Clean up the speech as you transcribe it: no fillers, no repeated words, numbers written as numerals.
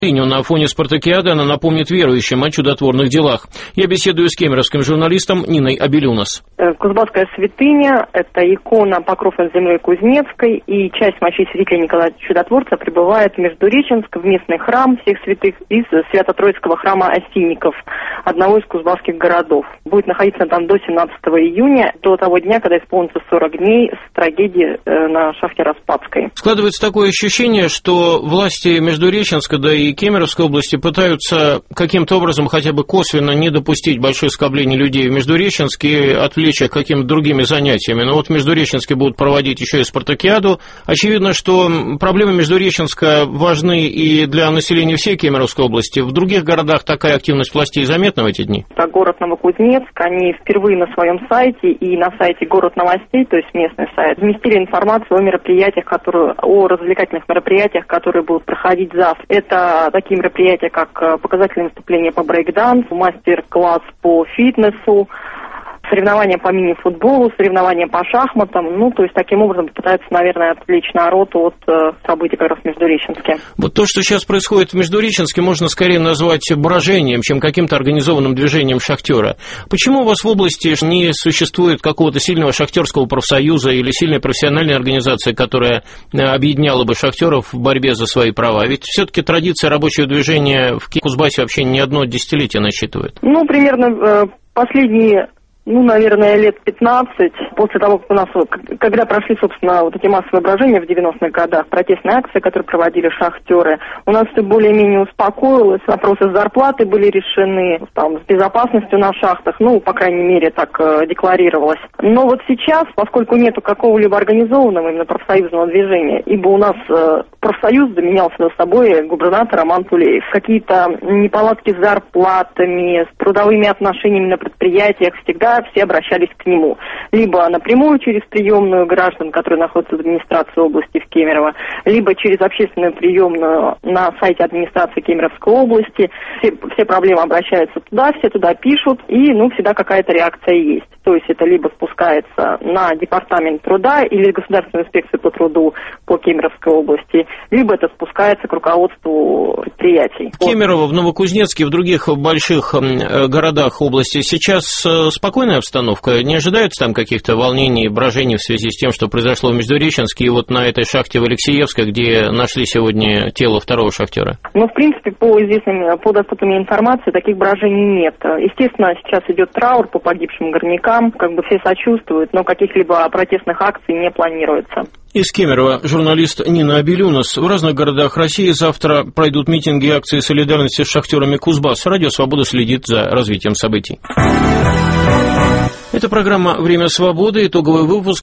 На фоне спартакиады она напомнит верующим о чудотворных делах. Я беседую с кемеровским журналистом Ниной Абелюнас. Кузбасская святыня – это икона Покров над землей Кузнецкой, и часть мощей святителя Николая Чудотворца прибывает в Междуреченск, в местный храм всех святых из Свято-Троицкого храма Осинников, одного из кузбасских городов. Будет находиться там до 17 июня, до того дня, когда исполнится 40 дней с трагедии на шахте Распадской. Складывается такое ощущение, что власти Междуреченска, да и Кемеровской области пытаются каким-то образом хотя бы косвенно не допустить больших скоплений людей в Междуреченске и отвлечь их какими-то другими занятиями. Но вот в Междуреченске будут проводить еще и спартакиаду. Очевидно, что проблемы Междуреченска важны и для населения всей Кемеровской области. В других городах такая активность властей заметна в эти дни? Город Новокузнецк, они впервые на своем сайте и на сайте Город Новостей, то есть местный сайт, разместили информацию о мероприятиях, о развлекательных мероприятиях, которые будут проходить завтра. Это такие мероприятия, как показательные выступления по брейк-дансу, мастер-класс по фитнесу, соревнования по мини-футболу, соревнования по шахматам. То есть таким образом пытаются, наверное, отвлечь народ от событий как раз в Междуреченске. Вот то, что сейчас происходит в Междуреченске, можно скорее назвать брожением, чем каким-то организованным движением шахтера. Почему у вас в области не существует какого-то сильного шахтерского профсоюза или сильной профессиональной организации, которая объединяла бы шахтеров в борьбе за свои права? Ведь все-таки традиция рабочего движения в Кузбассе вообще не одно десятилетие насчитывает. Примерно последние... наверное, лет 15, после того, как у нас, когда прошли, собственно, вот эти массовые брожения в 90-х годах, протестные акции, которые проводили шахтеры, у нас все более-менее успокоилось, вопросы с зарплатой были решены, с безопасностью на шахтах, по крайней мере, так декларировалось. Но вот сейчас, поскольку нету какого-либо организованного именно профсоюзного движения, ибо у нас профсоюз заменял с собой губернатор Роман Тулеев, какие-то неполадки с зарплатами, с трудовыми отношениями на предприятиях всегда все обращались к нему. Либо напрямую через приемную граждан, которые находятся в администрации области в Кемерово, либо через общественную приемную на сайте администрации Кемеровской области. Все проблемы обращаются туда, все туда пишут, и всегда какая-то реакция есть. То есть это либо спускается на департамент труда или Государственную инспекцию по труду по Кемеровской области, либо это спускается к руководству предприятий. В Кемерово, в Новокузнецке, в других больших городах области сейчас спокойная обстановка? Не ожидаются там каких-то волнений, брожений в связи с тем, что произошло в Междуреченске и вот на этой шахте в Алексеевской, где нашли сегодня тело второго шахтера? В принципе, по доступной мне информации, таких брожений нет. Естественно, сейчас идет траур по погибшим горнякам, все сочувствуют, но каких-либо протестных акций не планируется. Из Кемерово журналист Нина Абелюнас. В разных городах России завтра пройдут митинги и акции солидарности с шахтерами Кузбасс. Радио «Свобода» следит за развитием событий. Это программа «Время свободы», итоговый выпуск.